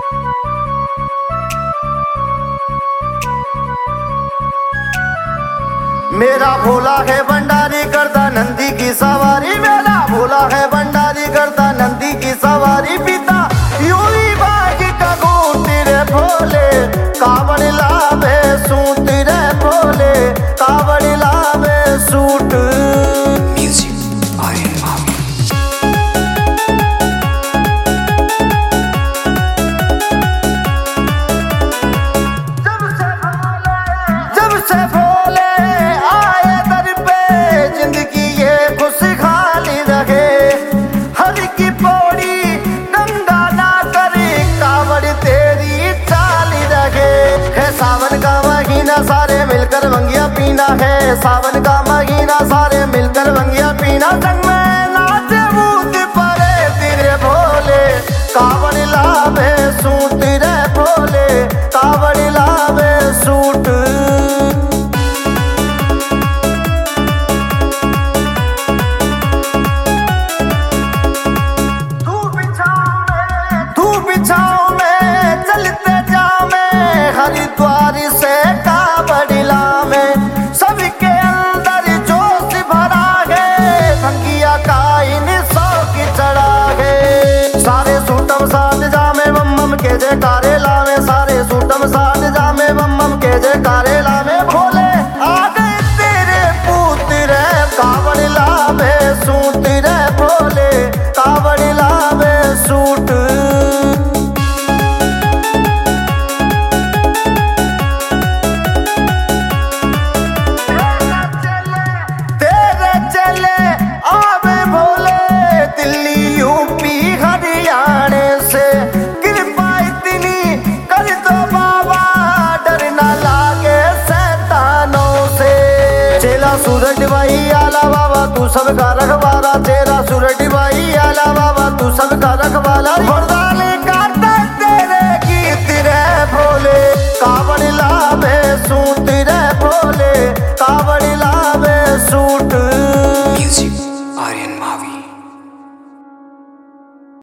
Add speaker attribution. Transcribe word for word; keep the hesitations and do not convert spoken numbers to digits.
Speaker 1: मेरा भोला है भंडारी करता नंदी की सवारी, मेरा भोला है भंडारी करता नंदी की सवारी। पिता यूं ही बागी का गोती रे भोले, कावड़ लावे सूट रे भोले, कावड़ लावे सूट। जब से भोले सावन का महीना सारे मिलकर भंगिया पीना है, सावन का महीना सारे मिलकर भंगिया पीना। संग में नाचे भूत परे तेरे भोले, कावड़ लावे सूट रे भोले, कावड़ लावे सूट। धूप छाँव में चलते जामे हरिद्वार से कावड़ लावे, सबके अंदर जोश भरा है, भंगिया का इन शौक चढ़ा है। सारे सूटम साथ जामे बम बम के जयकारे लावे, सारे सूटम साथ जामे बम बम के जयकारे लावे। भोले आ गए तेरे पूत रे, कावड़ लावे सूट रे भोले, कावड़ लावे सूट। सूरज भाई आला बाबा तू सबका रख